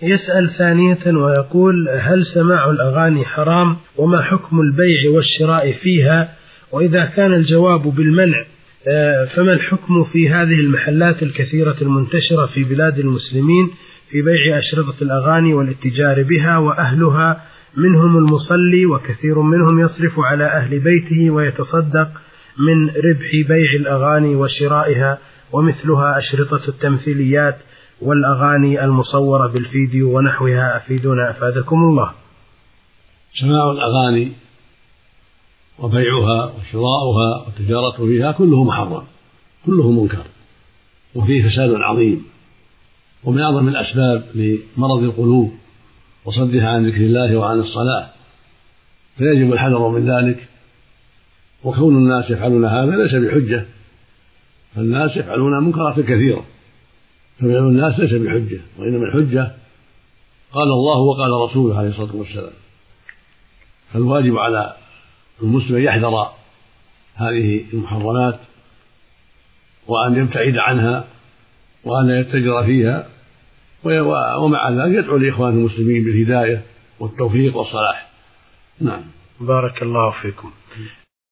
يسأل ثانية ويقول: هل سماع الأغاني حرام؟ وما حكم البيع والشراء فيها؟ وإذا كان الجواب بالمنع فما الحكم في هذه المحلات الكثيرة المنتشرة في بلاد المسلمين في بيع أشرطة الأغاني والاتجار بها، وأهلها منهم المصلي وكثير منهم يصرف على أهل بيته ويتصدق من ربح بيع الأغاني وشرائها، ومثلها أشرطة التمثيليات والأغاني المصورة بالفيديو ونحوها؟ أفيدونا أفادكم الله. سماع الأغاني وبيعها وشراؤها والتجارة فيها كله محرم، كله منكر، وفيه فساد عظيم، ومن أعظم الأسباب لمرض القلوب وصدها عن ذكر الله وعن الصلاة، فيجب الحذر من ذلك. وكون الناس يفعلون هذا ليس بحجة، فالناس يفعلون منكرات كثيرة، ففعل الناس ليس بحجة، وإنما الحجة قال الله وقال رسوله عليه الصلاة والسلام. فالواجب على المسلم يحذر هذه المحرمات وأن يبتعد عنها وأن يتجر فيها، ومع ذلك يدعو لإخوان المسلمين بالهداية والتوفيق والصلاح. نعم. بارك الله فيكم.